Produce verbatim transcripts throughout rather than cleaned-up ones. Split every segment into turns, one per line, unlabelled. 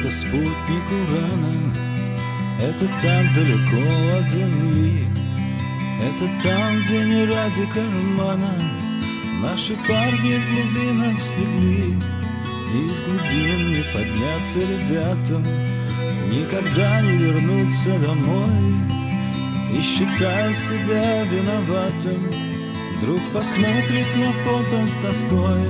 это спутник Урана, это так далеко от Земли, это там, где не ради кармана наши парни в глубинах слегли. И из глубин не подняться ребятам, никогда не вернуться домой. И считая себя виноватым, друг посмотрит на фото с тоской.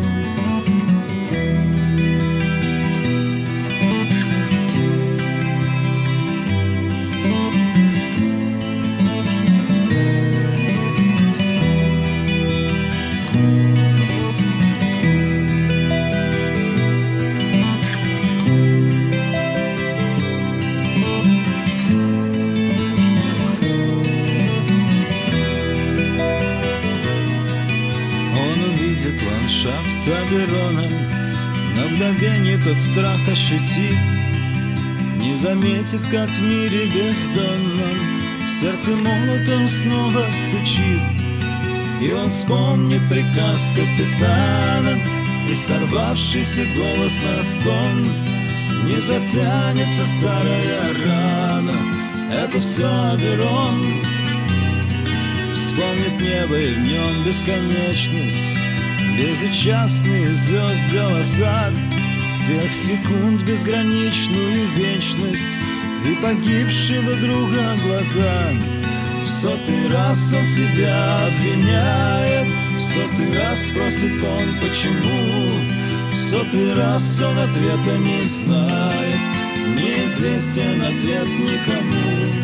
Ландшафт Оберона, на мгновение тот страх ощутит, не заметив, как в мире бездонном сердце молотом снова стучит. И он вспомнит приказ капитана, и сорвавшийся голос на стон. Не затянется старая рана, это все Оберон. Вспомнит небо и в нем бесконечность, безучастные звезд голоса, тех секунд безграничную вечность и погибшего друга глаза. В сотый раз он себя обвиняет, в сотый раз спросит он почему, в сотый раз он ответа не знает, неизвестен ответ никому.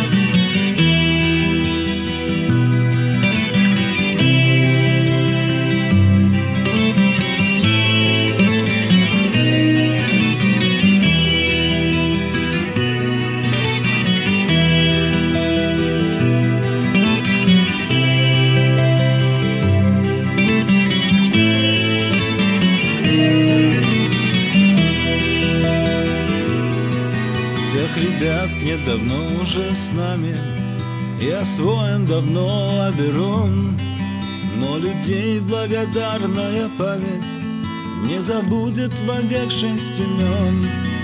Тех ребят нет давно уже с нами, и освоен давно Оберон. Но людей благодарная память не забудет вовек шесть имен.